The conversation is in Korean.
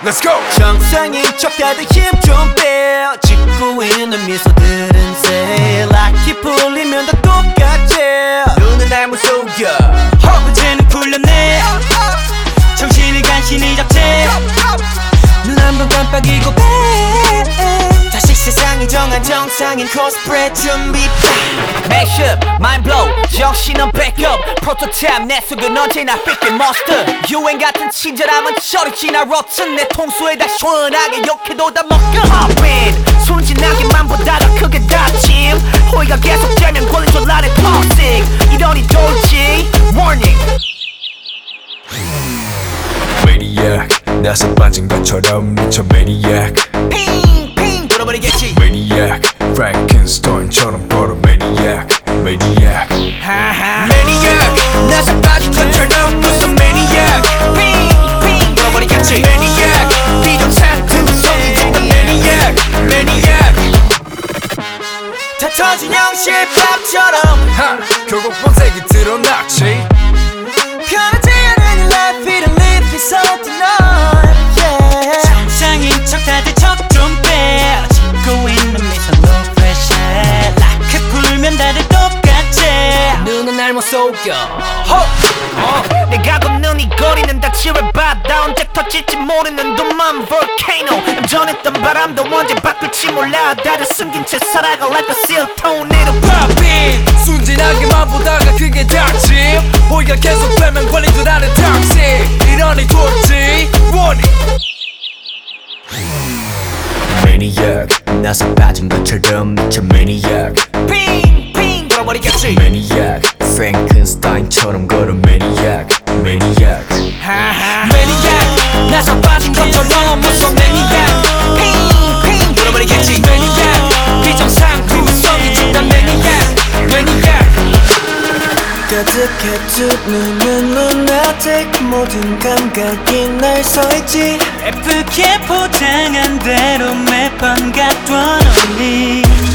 Let's go. 정상인 척 다들 힘 좀 빼. 짓고 있는 미소들은 새 락이 풀리면 다 똑같지. 눈은 날 무속여 허브제는 풀렸네. 정신을 간신히 잡채. 눈 한 번 깜빡이고 빼. 다시 세상이 정한 정상인 코스프레 준비. Mashup, mind blow, 정신은 backup. 프로토타입 내 속은 언제나 삐끗 monster. 유행 같은 친절함은 저리 지나 rotten. 내 통수에다 시원하게 욕해도 다 먹여. Hop in, 순진하게만 보다가 크게 다짐. 호의가 계속되면 걸린 나의 toxic. 이러니 돌지 warning. Maniac, 나서 빠진 것처럼 미쳐 Maniac. 핑핑 돌아버리겠지. Maniac, Frankenstein처럼 걸어 Maniac. Maniac, Maniac, 나서 빠진 것처럼 무슨 Maniac. 핑핑 돌아버리겠지. Maniac, 비정상 두성이 된다 Maniac. Maniac, 다 터진 형실밥처럼 결국 본색이 드러났지. 편하지 않은 life, it and live it so tonight. Yeah. 정상인 척 다들 척 좀 빼. 짓고 있는 미소 no pressure. 락크 풀면 다들 똑같지. 눈은 날 못 속여. 내가 걷는 이 거리는 다 지뢰바다. 언제 터질지 모르는 둠만 volcano. 전했던 바람도 언제 바뀔지 몰라. 다들 숨긴 채 살아가 like a seal tornado. Pop in. 순진하게만 보다가 그게 닥침. 호의가 계속되면 걸린 줄 아는 toxic. 이러니 돌지 warning. Maniac, 나서 빠진 것처럼 미쳐 Maniac. 핑핑 돌아버리겠지. Maniac, Frankenstein처럼 걸어 Maniac. Maniac, Maniac, 나서 빠진 것처럼 무서운 Maniac. 핑핑 돌아버리겠지. Maniac, 비정상 구성이 진단 Maniac. Maniac, 가득해 두 눈은 lunatic. 모든 감각이 날 서있지. 예쁘게 포장한 대로 매번 갖던 only.